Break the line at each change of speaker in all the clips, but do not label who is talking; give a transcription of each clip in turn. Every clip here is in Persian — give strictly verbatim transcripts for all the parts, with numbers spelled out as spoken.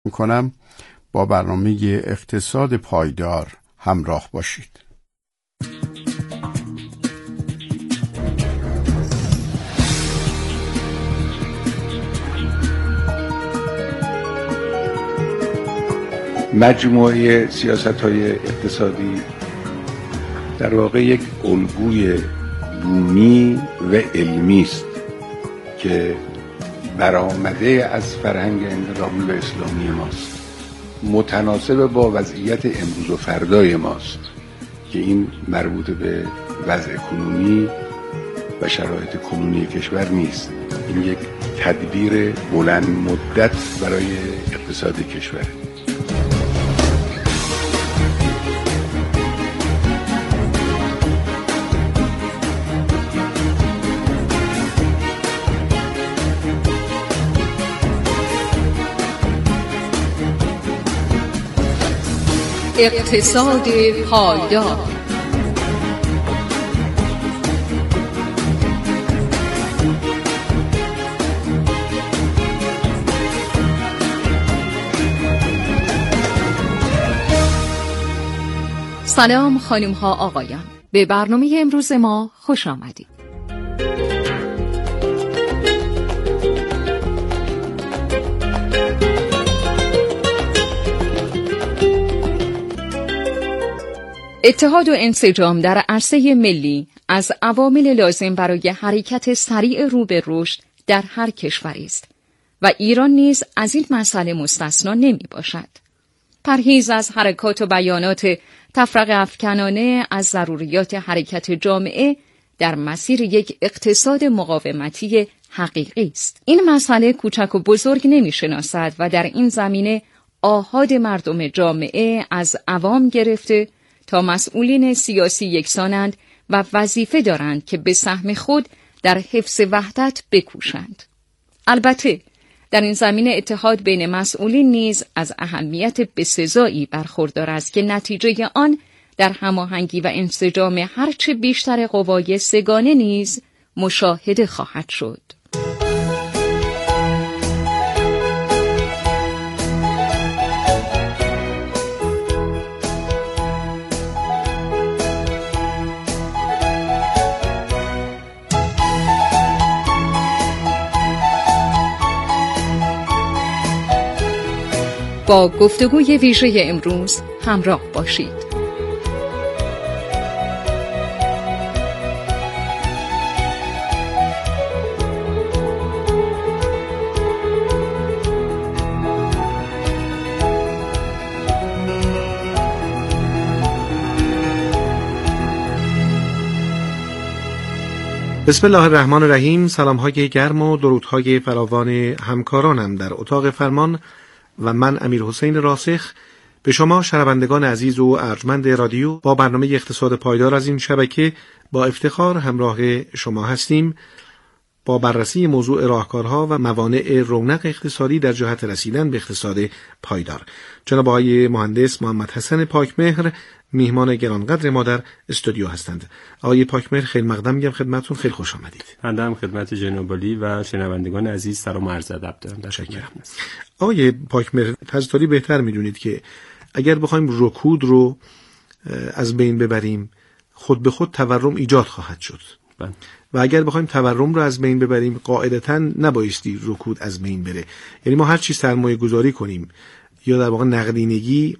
میکنم با برنامه اقتصاد پایدار همراه باشید.
مجموعه سیاست‌های اقتصادی در واقع یک الگوی بومی و علمی است که برآمده از فرهنگ انقلابی و اسلامی ماست، متناسب با وضعیت امروز و فردای ماست که این مربوط به وضع کنونی و شرایط کنونی کشور نیست. این یک تدبیر بلند مدت برای اقتصاد کشور.
اقتصاد پایدار. سلام خانم ها آقایان، به برنامه امروز ما خوش آمدید. اتحاد و انسجام در عرصه ملی از عوامل لازم برای حرکت سریع رو به رشد در هر کشوری است و ایران نیز از این مسئله مستثنا نمی باشد. پرهیز از حرکات و بیانات تفرقه افکنانه از ضروریات حرکت جامعه در مسیر یک اقتصاد مقاومتی حقیقی است. این مسئله کوچک و بزرگ نمی شناسد و در این زمینه آحاد مردم جامعه از عوام گرفته تا مسئولین سیاسی یکسانند و وظیفه دارند که به سهم خود در حفظ وحدت بکوشند. البته در این زمینه اتحاد بین مسئولین نیز از اهمیت بسزایی برخوردار است که نتیجه آن در هماهنگی و انسجام هرچه بیشتر قوای سگانه نیز مشاهده خواهد شد. با گفتگوی ویژه امروز همراه باشید.
بسم الله الرحمن الرحیم. سلام‌های گرم و درودهای فراوان همکارانم در اتاق فرمان و من امیر حسین راسخ به شما شنوندگان عزیز و ارجمند رادیو با برنامه اقتصاد پایدار از این شبکه با افتخار همراه شما هستیم با بررسی موضوع راهکارها و موانع رونق اقتصادی در جهت رسیدن به اقتصاد پایدار. جناب آقای مهندس محمد حسن پاکمهر میهمان گرانقدر ما در استودیو هستند. آقای پاکمهر خیلی مقدم میگم خدمتتون، خیلی خوش آمدید.
بنده هم خدمت جناب عالی و شنوندگان عزیز سلام و عرض ادب دارم.
تشکرم. آقای پاکمهر تازه‌تری بهتر میدونید که اگر بخوایم رکود رو از بین ببریم خود به خود تورم ایجاد خواهد شد. بله. و اگر بخوایم تورم رو از بین ببریم قاعدتاً نبایستی رکود از بین بره. یعنی ما هر چی سرمایه گذاری کنیم یا در واقع نقدینگی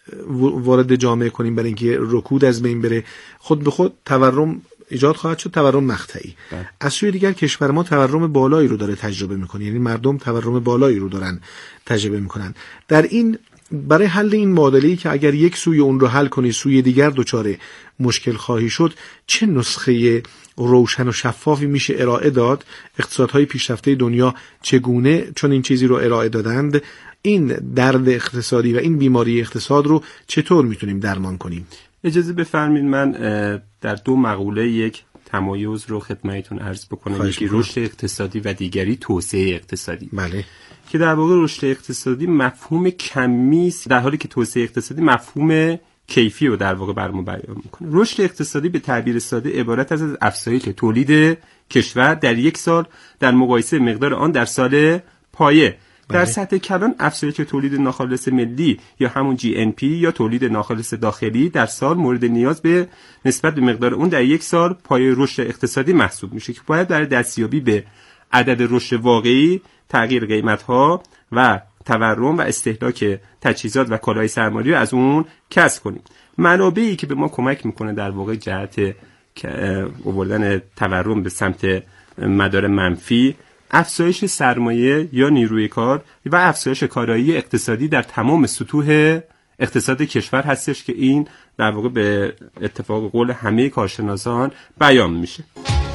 وارد جامعه کنیم برای اینکه رکود از بین بره خود به خود تورم ایجاد خواهد شد، تورم مقطعی. از سوی دیگر کشور ما تورم بالایی رو داره تجربه میکنه، یعنی مردم تورم بالایی رو دارن تجربه میکنن. در این برای حل این معادله‌ای که اگر یک سوی اون رو حل کنی سوی دیگر دچار مشکل خواهی شد، چه نسخه روشن و شفافی میشه ارائه داد؟ اقتصادهای پیشرفته دنیا چگونه چون این چیزی رو ارائه دادند؟ این درد اقتصادی و این بیماری اقتصاد رو چطور میتونیم درمان کنیم؟
اجازه بفرمایید من در دو مقوله یک تمایز رو خدمتتون عرض بکنم، یکی رشد اقتصادی و دیگری توسعه اقتصادی.
بله.
که در واقع رشد اقتصادی مفهوم کمی است، در حالی که توسعه اقتصادی مفهوم کیفی رو در واقع برام بیان میکنه. رشد اقتصادی به تعبیر ساده عبارت از افزایش تولید کشور در یک سال در مقایسه مقدار آن در سال پایه. در سطح کلان افزایش تولید ناخالص ملی یا همون جی ان پی یا تولید ناخالص داخلی در سال مورد نیاز به نسبت به مقدار اون در یک سال پایه رشد اقتصادی محسوب میشه که باید برای دستیابی به عدد رشد واقعی تغییر قیمت‌ها و تورم و استهلاک تجهیزات و کالای سرمایه‌داری از اون کسب کنیم. منابعی که به ما کمک میکنه در واقع جهت آوردن تورم به سمت مدار منفی، افزایش سرمایه یا نیروی کار و افزایش کارایی اقتصادی در تمام سطوح اقتصاد کشور هستش که این در واقع به اتفاق قول همه کارشناسان بیان میشه.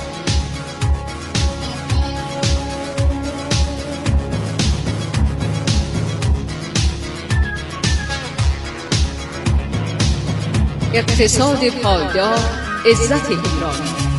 اقتصاد پایدار، عزت ایران.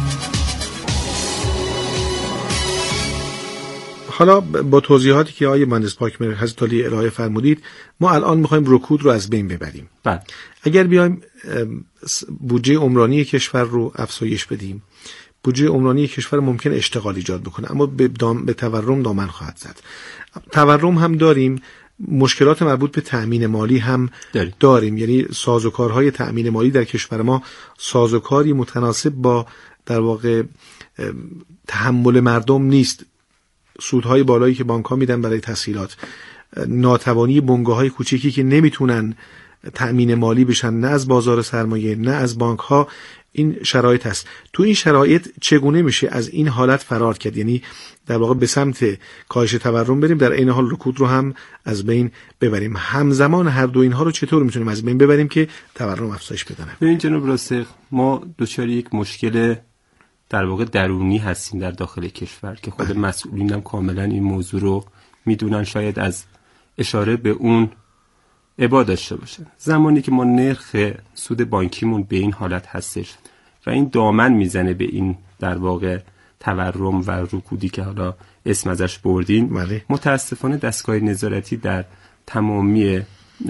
حالا با توضیحاتی که آقای مهندس پاکمهر حضرت عالی ارائه فرمودید، ما الان میخوایم رکود رو از بین ببریم.
بله.
اگر بیایم بودجه عمرانی کشور رو افزایش بدیم، بودجه عمرانی کشور ممکن اشتغال ایجاد بکنه، اما به, دام به تورم دامن خواهد زد. تورم هم داریم، مشکلات مربوط به تأمین مالی هم داریم, داریم. یعنی سازوکارهای تأمین مالی در کشور ما سازوکاری متناسب با در واقع تحمل مردم نیست. سودهای بالایی که بانک‌ها میدن برای تسهیلات، ناتوانی بنگاه‌های کوچیکی که نمیتونن تأمین مالی بشن، نه از بازار سرمایه نه از بانک‌ها، این شرایط هست. تو این شرایط چگونه میشه از این حالت فرار کرد؟ یعنی در واقع به سمت کاهش تورم بریم، در این حال رکود رو هم از بین ببریم. همزمان هر دو اینها رو چطور میتونیم از بین ببریم که تورم افزایش بدن؟
ببین جناب راسخ، ما دچار یک مشکل در واقع درونی هستیم در داخل کشور که خود مسئولین هم کاملا این موضوع رو میدونن، شاید از اشاره به اون ابا داشته باشن. زمانی که ما نرخ سود بانکیمون به این حالت هستش و این دامن میزنه به این در واقع تورم و رکودی که حالا اسم ازش بردین،
بله.
متاسفانه دستگاه نظارتی در تمامی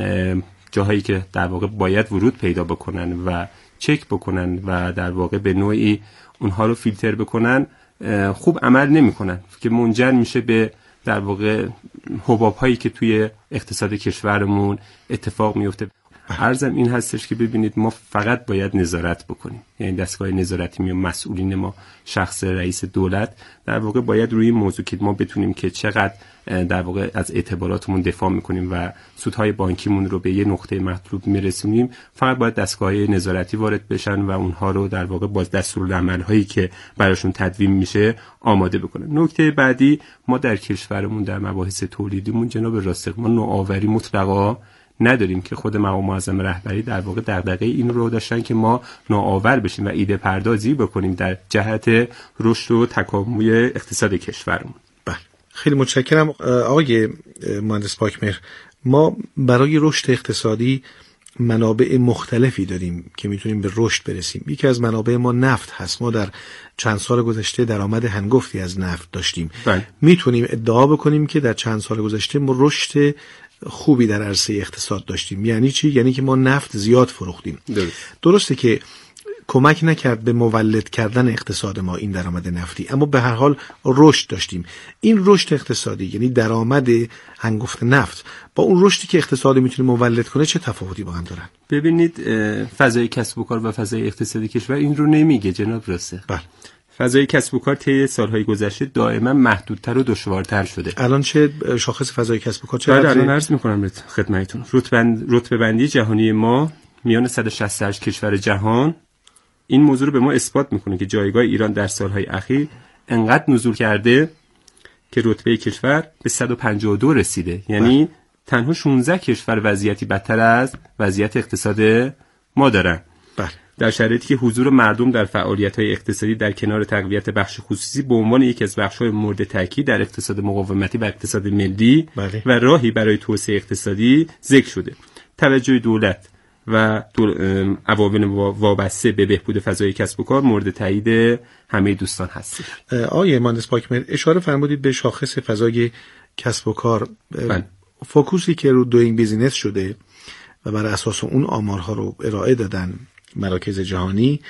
جاهایی که در واقع باید ورود پیدا بکنن و چک بکنن و در واقع به نوعی اونها رو فیلتر بکنن خوب عمل نمی‌کنن که منجر میشه به در واقع حباب‌هایی که توی اقتصاد کشورمون اتفاق میفته. عرضم این هستش که ببینید ما فقط باید نظارت بکنیم، یعنی دستگاه نظارتی میون مسئولین ما، شخص رئیس دولت در واقع باید روی این موضوع که ما بتونیم که چقدر در واقع از اعتباراتمون دفاع میکنیم و سودهای بانکیمون رو به یه نقطه مطلوب میرسونیم، فقط باید دستگاه نظارتی وارد بشن و اونها رو در واقع باز دستورالعمل‌هایی که براشون تدوین میشه آماده بکنن. نکته بعدی، ما در کشورمون در مباحث تولیدیمون جناب راسخ ما نوآوری مطلقا نداریم که خود مقام معظم رهبری در واقع دغدغه این رو داشتن که ما نوآور بشیم و ایده پردازی بکنیم در جهت رشد و تکامل اقتصاد کشورمون.
بله، خیلی متشکرم آقای مهندس پاکمهر. ما برای رشد اقتصادی منابع مختلفی داریم که میتونیم به رشد برسیم. یکی از منابع ما نفت هست. ما در چند سال گذشته درآمد هنگفتی از نفت داشتیم.
بله.
میتونیم ادعا بکنیم که در چند سال گذشته ما رشد خوبی در عرصه اقتصاد داشتیم. یعنی چی؟ یعنی که ما نفت زیاد فروختیم.
درست.
درسته که کمک نکرد به مولد کردن اقتصاد ما این درآمد نفتی، اما به هر حال رشد داشتیم. این رشد اقتصادی یعنی درآمد هنگفت نفت با اون رشدی که اقتصاد میتونه مولد کنه چه تفاوتی با هم دارن؟
ببینید فضای کسب و کار و فضای اقتصادی کشور این رو نمیگه جناب راسخ.
بله.
فضای کسب و کار طی سالهای گذشته دائما محدودتر و دشوارتر شده.
الان چه شاخص فضای کسب و کار چه؟
بعد الان عرض می‌کنم خدمتتون. رتبه بندی جهانی ما میان صد و شصت و هشت کشور جهان این موضوع رو به ما اثبات میکنه که جایگاه ایران در سالهای اخیر انقدر نزول کرده که رتبه کشور به صد و پنجاه و دو رسیده. یعنی بله. تنها شانزده کشور وضعیتی بدتر از وضعیت اقتصاد ما دارن.
بله.
در شرایطی که حضور مردم در فعالیت‌های اقتصادی در کنار تقویت بخش خصوصی به عنوان یکی از بخش‌های مورد تاکید در اقتصاد مقاومتی و اقتصاد ملی
بله.
و راهی برای توسعه اقتصادی ذکر شده. توجه دولت و عوامل وابسته به بهبود فضای کسب و کار مورد تایید همه دوستان هست.
آقای مهندس پاکمهر اشاره فرمودید به شاخص فضای کسب و کار.
بله.
فوکوسی که رو دوینگ بیزینس شده و بر اساس اون آمارها رو ارائه دادن مراکز جهانی،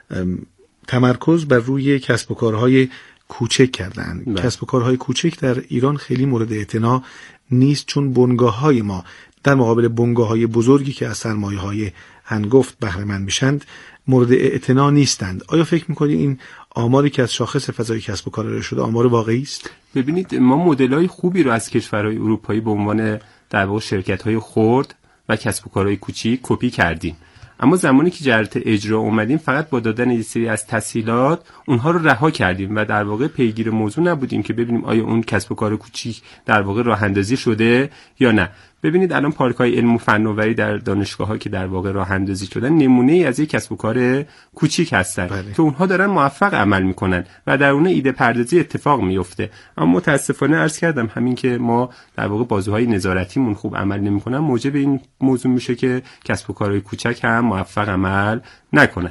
تمرکز بر روی کسب و کارهای کوچک کردن.
بله.
کسب و کارهای کوچک در ایران خیلی مورد اعتنا نیست، چون بنگاه‌های ما در مقابل بنگاه‌های بزرگی که از سرمایه‌های هنگفت بهره مند میشند مورد اعتنا نیستند. آیا فکر می‌کنید این آماری که از شاخص فضای کسب و کار ارائه شده آمار واقعی است؟
ببینید، ما مدل‌های خوبی رو از کشورهای اروپایی به عنوان در واقع شرکت‌های خرد و کسب و کارهای کوچیک کپی کردیم، اما زمانی که جهت اجرا اومدیم فقط با دادن یه سری از تسهیلات اونها رو رها کردیم و در واقع پیگیر موضوع نبودیم که ببینیم آیا اون کسب و کار کوچیک در واقع راه اندازی شده یا نه. ببینید الان پارک‌های علم و فناوری در دانشگاه‌ها که در واقع راه اندازی شدن نمونه‌ای از یک کسب و کار کوچیک هستن
بله.
که اونها دارن موفق عمل میکنن و در اون ایده پردازی اتفاق میفته. اما متاسفانه عرض کردم همین که ما در واقع بازوهای نظارتیمون خوب عمل نمیکنن موجب این موضوع میشه که کسب و کارهای کوچک هم موفق عمل نکنن.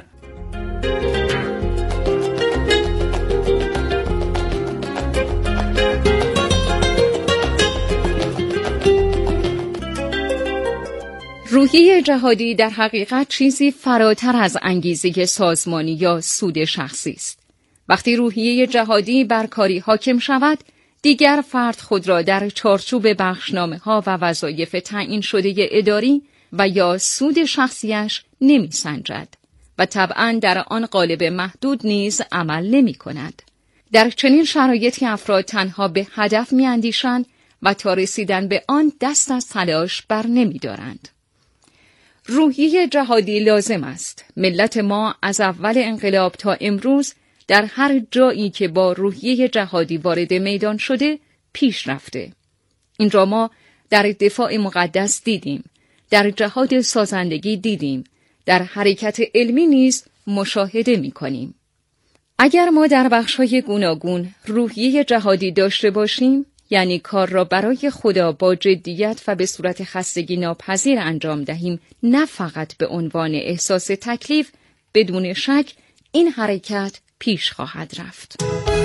روحیه جهادی در حقیقت چیزی فراتر از انگیزه سازمانی یا سود شخصی است. وقتی روحیه جهادی بر کاری حاکم شود، دیگر فرد خود را در چارچوب بخشنامه‌ها و وظایف تعیین شده اداری و یا سود شخصیش نمی سنجد و طبعاً در آن قالب محدود نیز عمل نمی کند. در چنین شرایطی افراد تنها به هدف می اندیشند و تا رسیدن به آن دست از تلاش بر نمی دارند. روحیه جهادی لازم است. ملت ما از اول انقلاب تا امروز در هر جایی که با روحیه جهادی وارد میدان شده پیش رفته. این را ما در دفاع مقدس دیدیم، در جهاد سازندگی دیدیم، در حرکت علمی نیز مشاهده می کنیم. اگر ما در بخش‌های گوناگون روحیه جهادی داشته باشیم، یعنی کار را برای خدا با جدیت و به صورت خستگی ناپذیر انجام دهیم، نه فقط به عنوان احساس تکلیف، بدون شک این حرکت پیش خواهد رفت.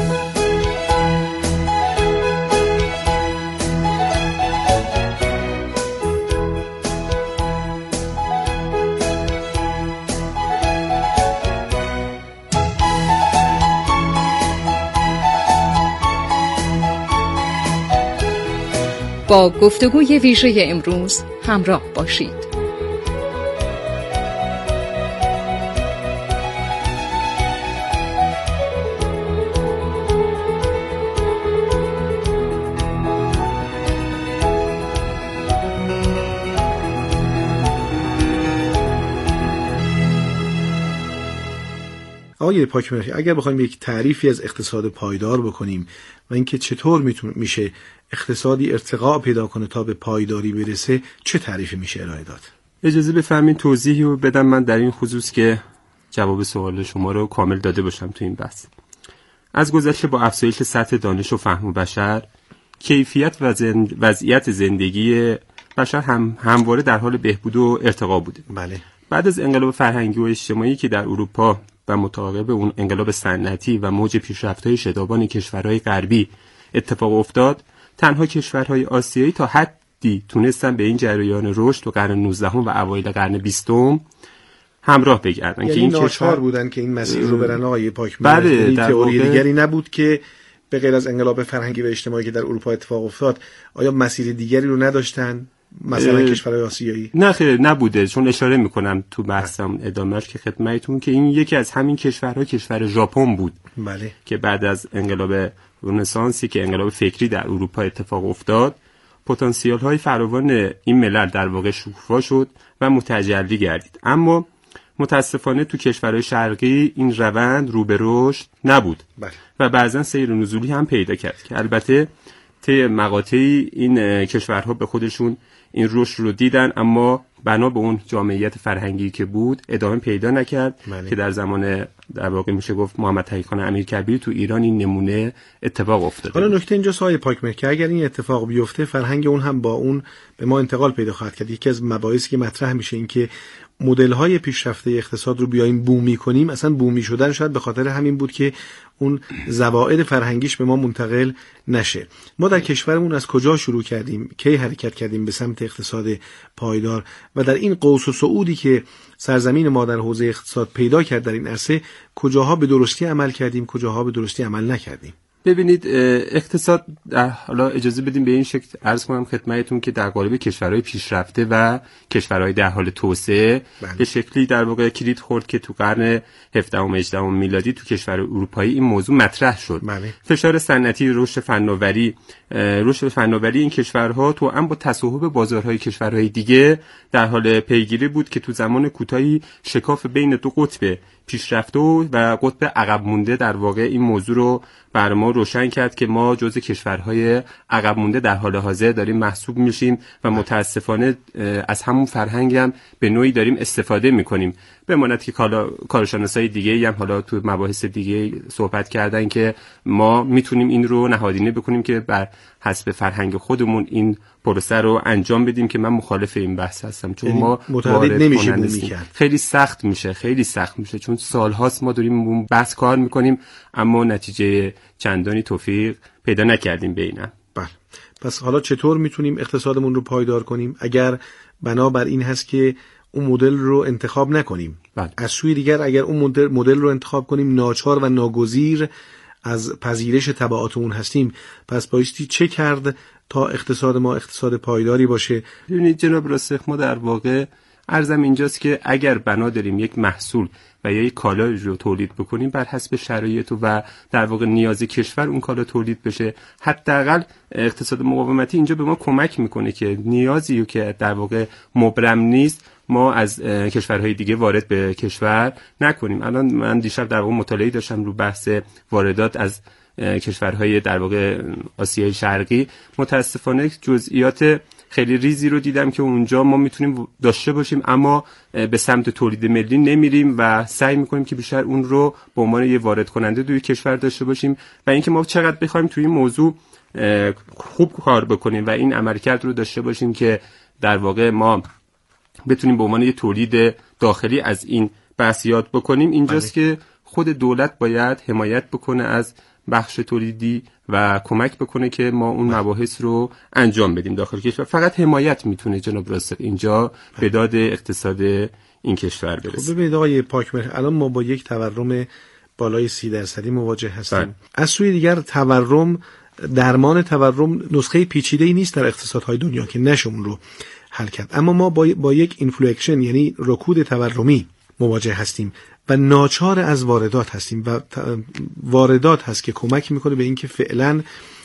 با گفتگوی ویژه امروز همراه باشید.
آقای پاکمرشی، اگر بخوایم یک تعریفی از اقتصاد پایدار بکنیم و اینکه چطور میتونه میشه اقتصادی ارتقا پیدا کنه تا به پایداری برسه، چه تعریفی میشه ارائه داد؟
اجازه بفرمایید توضیحی رو بدم من در این خصوص که جواب سوال شما رو کامل داده باشم تو این بحث. از گذشته با افزایش سطح دانش و فهم بشر، کیفیت و زند... وضعیت زندگی بشر هم همواره در حال بهبود و ارتقا بوده.
بله.
بعد از انقلاب فرهنگی و اجتماعی که در اروپا و متعاقب اون انقلاب صنعتی و موج پیشرفت‌های شتابان کشورهای غربی اتفاق افتاد، تنها کشورهای آسیایی تا حدی تونستن به این جریان رشد تو قرن نوزدهم و اوایل قرن بیستم همراه بگردن.
یعنی
که این
ناچار
کشور
بودن که این مسیر رو برن. آقای پاکمرشی،
بله، در
تئوری
واقع...
دیگری نبود که به غیر از انقلاب فرهنگی و اجتماعی که در اروپا اتفاق افتاد، آیا مسیر دیگری رو نداشتن مثلا کشورهای آسیایی؟
نه خیر نبوده، چون اشاره میکنم تو بحثم ادامهش که خدمتتون که این یکی از همین کشورها کشور ژاپن بود.
بله.
که بعد از انقلاب رنسانسی که انقلاب فکری در اروپا اتفاق افتاد، پتانسیل های فراوان این ملل در واقع شکوفا شد و متجلی گردید. اما متاسفانه تو کشورهای شرقی این روند رو به رشد نبود.
بله.
و بعضا سیر نزولی هم پیدا کرد که البته طی مقاطعی این کشورها به خودشون این رشد رو دیدن، اما بنا به اون جامعیت فرهنگی که بود ادامه پیدا نکرد.
معنی.
که در زمان در واقع میشه گفت محمد تقی خان امیرکبیر تو ایران این نمونه اتفاق افتاده.
حالا نکته اینجا سایه پاکمرشی که اگر این اتفاق بیفته فرهنگ اون هم با اون به ما انتقال پیدا خواهد کرد. یکی از مباحثی که مطرح میشه این که مدل‌های پیشرفته اقتصاد رو بیایم بومی کنیم. اصلا بومی شدن شاید به خاطر همین بود که اون زوائد فرهنگیش به ما منتقل نشه. ما در کشورمون از کجا شروع کردیم؟ کی حرکت کردیم به سمت اقتصاد پایدار؟ و در این قوس و صعودی که سرزمین ما در حوزه اقتصاد پیدا کرد در این عرصه، کجاها به درستی عمل کردیم، کجاها به درستی عمل نکردیم؟
ببینید اقتصاد، حالا اجازه بدیم به این شکل عرض کنم خدمتتون که در قالب کشورهای پیشرفته و کشورهای در حال توسعه بله. به شکلی در واقع کلید خورد که تو قرن هفدهم و هجدهم میلادی تو کشور اروپایی این موضوع مطرح شد. بله. فشار صنعتی، رشد فناوری، رشد فناوری این کشورها تو هم با تصاحب بازارهای کشورهای دیگه در حال پیگیری بود که تو زمان کوتاهی شکاف بین دو قطب پیشرفته و قطب عقب مونده در واقع این موضوع رو بر ما روشن کرد که ما جزء کشورهای عقب مونده در حال حاضر داریم محسوب میشیم و متاسفانه از همون فرهنگ هم به نوعی داریم استفاده میکنیم. بماند که کارشناسای دیگه هم حالا تو مباحث دیگه صحبت کردن که ما میتونیم این رو نهادینه بکنیم که بر حسب فرهنگ خودمون این پروسه رو انجام بدیم که من مخالف این بحث هستم، چون ما
متعارض نمیشه.
خیلی سخت میشه خیلی سخت میشه چون سالهاست ما داریم بحث کار میکنیم اما نتیجه چندانی توفیق پیدا نکردیم بینم.
بله. پس حالا چطور میتونیم اقتصادمون رو پایدار کنیم اگر بنابر این هست که اون مدل رو انتخاب نکنیم؟ بله. از سوی دیگر اگر اون مدل, مدل رو انتخاب کنیم ناچار و ناگزیر از پذیرش تبعات اون هستیم، پس بایستی چه کرد تا اقتصاد ما اقتصاد پایداری باشه؟
ببینید جناب راسخ، ما در واقع عرضم اینجاست که اگر بنا داریم یک محصول و یا یک کالا رو تولید بکنیم بر حسب شرایط و در واقع نیاز کشور اون کالا تولید بشه، حداقل اقتصاد مقاومتی اینجا به ما کمک میکنه که نیازی که در واقع مبرم نیست ما از کشورهای دیگه وارد به کشور نکنیم. الان من دیشب در واقع مطالعه داشتم رو بحث واردات از کشورهای در واقع آسیای شرقی. متاسفانه جزئیات خیلی ریزی رو دیدم که اونجا ما میتونیم داشته باشیم اما به سمت تولید ملی نمیریم و سعی میکنیم که بیشتر اون رو به عنوان یه وارد کننده دوی کشور داشته باشیم و اینکه ما چقدر بخوایم توی این موضوع خوب کار بکنیم و این عملکرد رو داشته باشیم که در واقع ما بتونیم به عنوان یه تولید داخلی از این بحث یاد بکنیم. اینجاست که خود دولت باید حمایت بکنه از بخش تولیدی و کمک بکنه که ما اون مباحث رو انجام بدیم داخل کشور. فقط حمایت میتونه جناب راسخ اینجا به داد اقتصاد این کشور برسه.
خب ببینید آقای پاکمهر، الان ما با یک تورم بالای سی درصدی مواجه هستیم. بله. از سوی دیگر تورم، درمان تورم نسخه پیچیده‌ای نیست در اقتصادهای دنیا که نشه اون رو حل کرد، اما ما با, با یک اینفلیشن یعنی رکود تورمی مواجه هستیم و ناچار از واردات هستیم و واردات هست که کمک میکنه به اینکه فعلا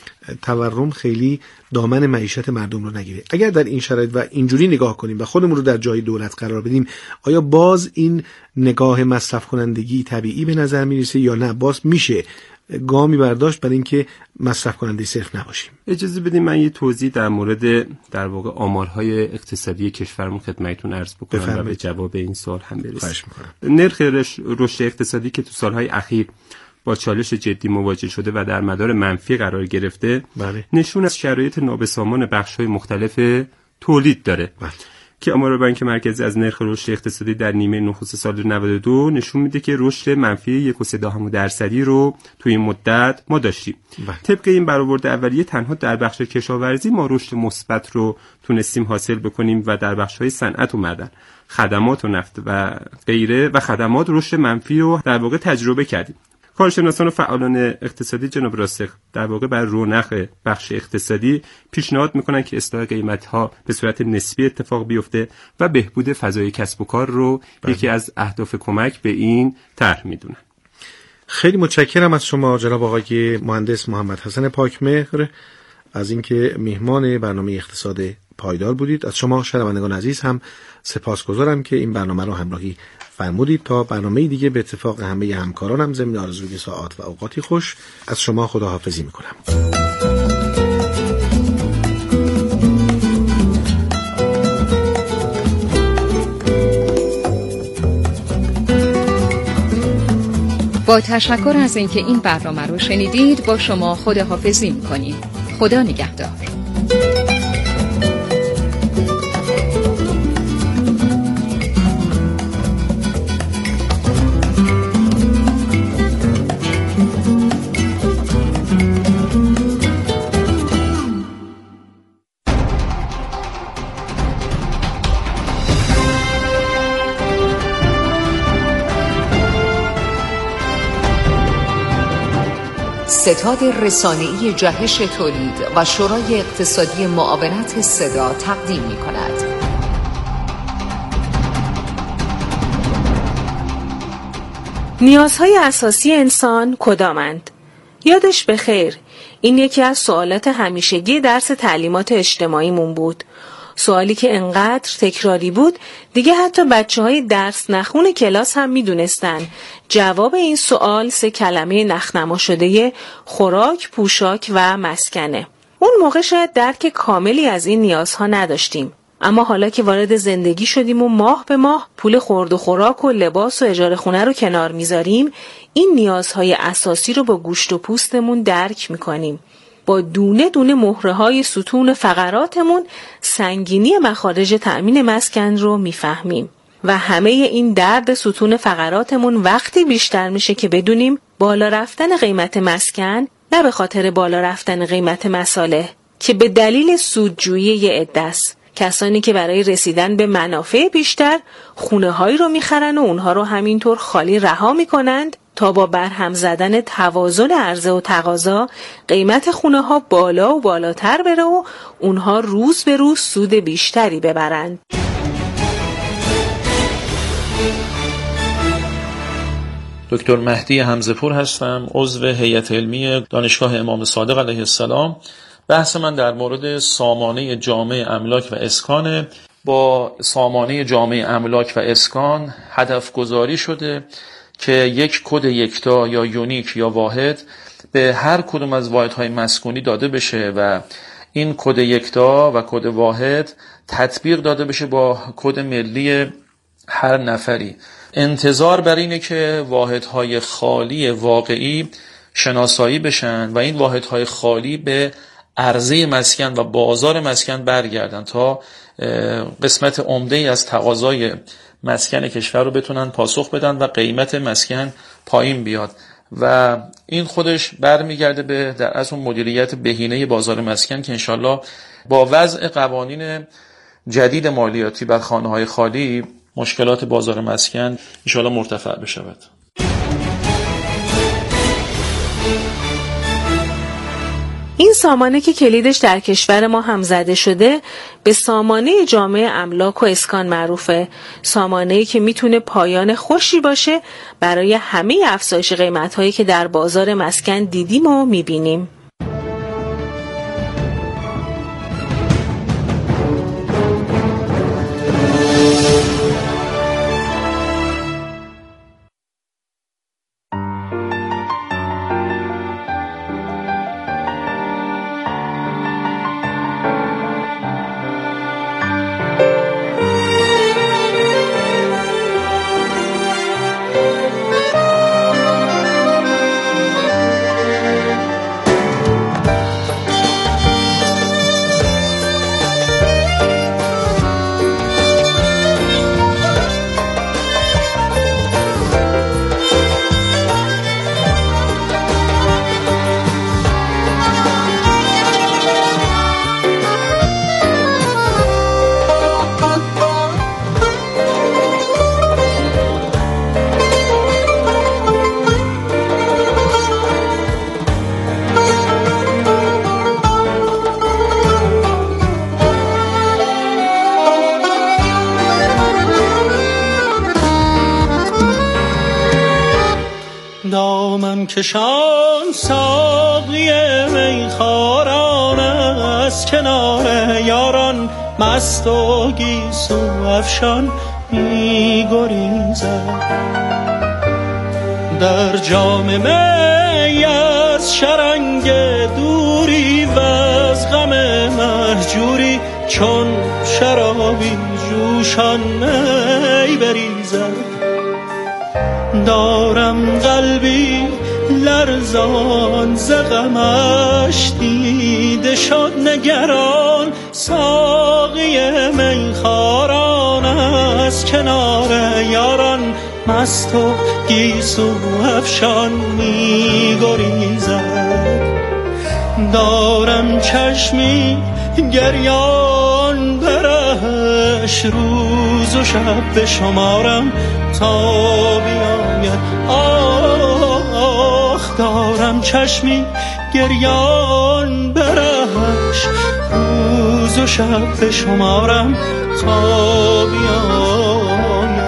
تورم خیلی دامن معیشت مردم رو نگیره. اگر در این شرایط و اینجوری نگاه کنیم و خودمون رو در جای دولت قرار بدیم، آیا باز این نگاه مصرف کنندگی طبیعی به نظر میرسه یا نه باز میشه گامی برداشت برای اینکه مصرف کننده صرف نباشیم؟
اجازه بدید من یه توضیح در مورد در واقع آمارهای اقتصادی کشورمون خدمتتون عرض بکنم بفرمید. و به جواب این سوال هم برسیم. نرخ رشد اقتصادی که تو سالهای اخیر با چالش جدی مواجه شده و در مدار منفی قرار گرفته بله. نشون از شرایط نابسامان بخش‌های مختلف تولید داره بله. که آمار بانک مرکزی از نرخ رشد اقتصادی در نیمه نخست سال نود و دو نشون میده که رشد منفی یک و سه دهم درصدی رو توی این مدت ما داشتیم. بله. طبق این برآورد اولیه تنها در بخش کشاورزی ما رشد مثبت رو تونستیم حاصل بکنیم و در بخش‌های صنعت و معدن، خدمات و نفت و غیره و خدمات رشد منفی رو در واقع تجربه کردیم. کارشناسان و فعالان اقتصادی جناب راسخ در واقع بر رونق بخش اقتصادی پیشنهاد میکنن که اصلاح قیمت‌ها به صورت نسبی اتفاق بیفته و بهبود فضای کسب و کار رو بله. یکی از اهداف کمک به این طرح میدونن.
خیلی متشکرم از شما جناب آقای مهندس محمد حسن پاکمهر از اینکه میهمان برنامه اقتصاد پایدار بودید. از شما شنوندگان عزیز هم سپاسگزارم که این برنامه رو همراهی فرمودید. تا برنامه دیگه به اتفاق همه همکارانم ضمن آرزوی ساعات و اوقاتی خوش از شما خداحافظی میکنم.
با تشکر از اینکه این برنامه رو شنیدید با شما خداحافظی میکنیم. خدا نگهدار. ستاد رسانه‌ای جهش تولید و شورای اقتصادی معاونت صدا تقدیم می‌کند.
نیازهای اساسی انسان کدامند؟ یادش بخیر، این یکی از سوالات همیشگی درس تعلیمات اجتماعیمون بود. سوالی که انقدر تکراری بود دیگه حتی بچه‌های درس نخون کلاس هم میدونستن. جواب این سوال سه کلمه نخنما شده خوراک، پوشاک و مسکنه. اون موقع شاید درک کاملی از این نیازها نداشتیم. اما حالا که وارد زندگی شدیم و ماه به ماه پول خورد و خوراک و لباس و اجاره خونه رو کنار میذاریم، این نیازهای اساسی رو با گوشت و پوستمون درک میکنیم. با دونه دونه مهره‌های ستون فقراتمون سنگینی مخارج تأمین مسکن رو میفهمیم. و همه این درد ستون فقراتمون وقتی بیشتر میشه که بدونیم بالا رفتن قیمت مسکن نه به خاطر بالا رفتن قیمت مصالح، که به دلیل سودجویی یه عده است. کسانی که برای رسیدن به منافع بیشتر خونه هایی رو میخرن و اونها رو همینطور خالی رها میکنند تا با برهم زدن توازن عرضه و تقاضا قیمت خونه ها بالا و بالاتر بره و اونها روز به روز سود بیشتری ببرند.
دکتر مهدی حمزه‌پور هستم، عضو هیئت علمی دانشگاه امام صادق علیه السلام. بحث من در مورد سامانه جامع املاک و اسکان. با سامانه جامع املاک و اسکان هدف گذاری شده که یک کد یکتا یا یونیک یا واحد به هر کدوم از واحدهای مسکونی داده بشه و این کد یکتا و کد واحد تطبیق داده بشه با کد ملی هر نفری. انتظار بر اینه که واحدهای خالی واقعی شناسایی بشن و این واحدهای خالی به عرضه مسکن و بازار مسکن برگردن تا قسمت عمده از تقاضای مسکن کشور رو بتونن پاسخ بدن و قیمت مسکن پایین بیاد و این خودش برمیگرده به در از اون مدیریت بهینه بازار مسکن که انشالله با وضع قوانین جدید مالیاتی بر خانه‌های خالی مشکلات بازار مسکن انشالله مرتفع بشود.
این سامانه که کلیدش در کشور ما هم زده شده به سامانه جامع املاک و اسکان معروفه. سامانه‌ای که میتونه پایان خوشی باشه برای همه افزایش قیمت‌هایی که در بازار مسکن دیدیم و میبینیم.
دامن کشان ساقی میخواران از کنار یاران مست و گیسو افشان می گریزد در جام می از شرنگ دوری و از غم مهجوری چون شرابی جوشان می بریزد دارم قلبی لرزان ز غمش دیده شد نگران ساقی میخواران از کنار یاران مست و گیسو افشان می گریزد دارم چشمی گریان برهش روز و شب بشمارم تا بیاید آه دارم چشمی گریان برهش، روز و شب به شمارم تا بیاید.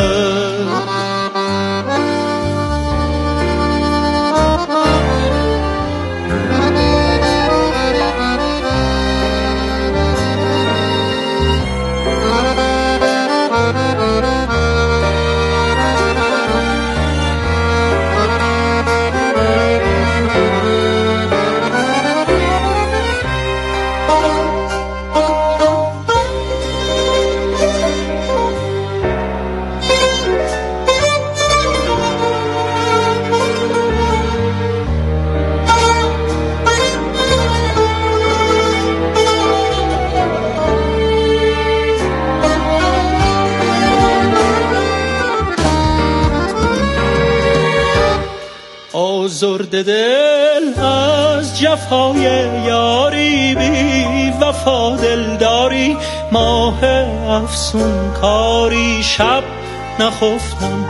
آزرده دل از جفای یاری، بی وفا دلداری، ماه افسون کاری، شب نخفتم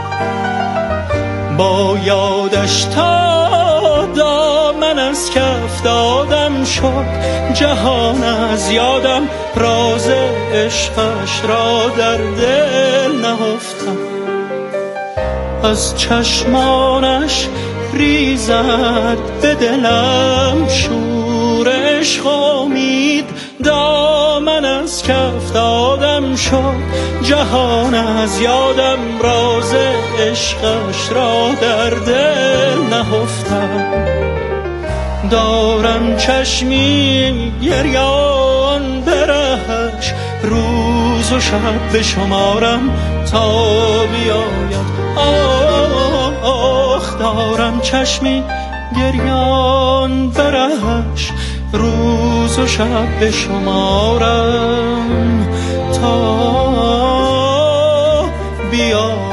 با یادش تا دامن از کف دادم شد جهان از یادم، راز عشقش را در دل نهفتم. از چشمانش ریزد به دلم شور عشق امید، دامن از کف دادم شد جهان از یادم، راز عشقش را در دل نهفتم. دارم چشمی گریان برهش، روز و شب به شمارم تا بیاید. آخ دارم چشمی گریان برهش، روز و شب به شمارم تا بیاید.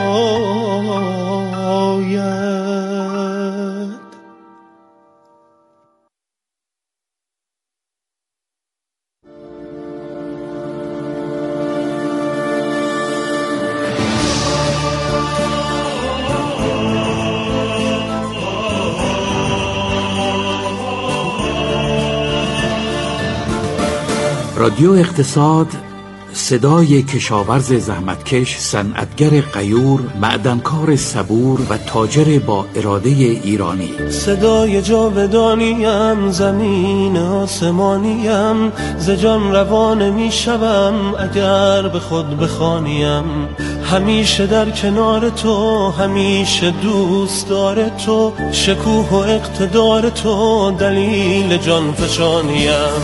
رادیو اقتصاد، صدای کشاورز زحمتکش، صنعتگر غیور، معدنکار صبور و تاجر با اراده ایرانی.
صدای جاودانیم، زمین آسمانیم، ز جان روان می شوم اگر به خود بخوانیم. همیشه در کنار تو، همیشه دوست دار تو، شکوه و اقتدار تو دلیل جان فشانیم.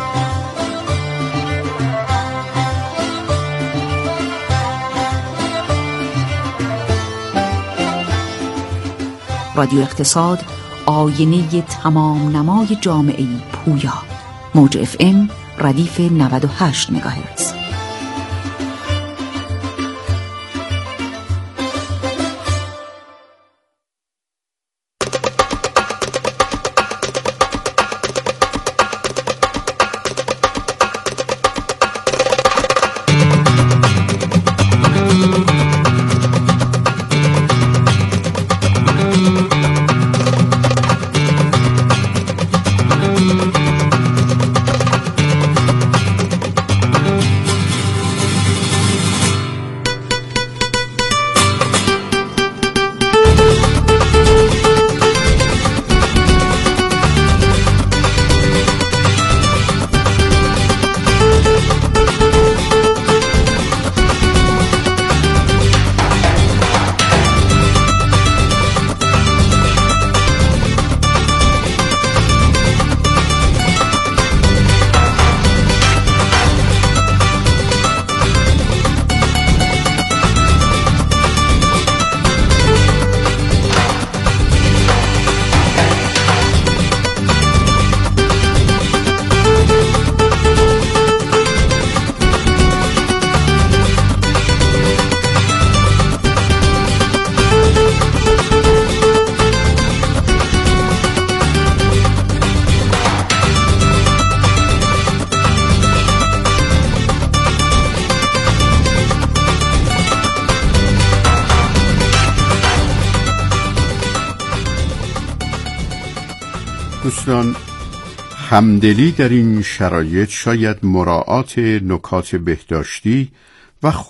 رادیو اقتصاد، آینه تمام نمای جامعه پویا. موج اف ام ردیف نود و هشت مگاهرتز.
دوستان، همدلی در این شرایط شاید مراعات نکات بهداشتی و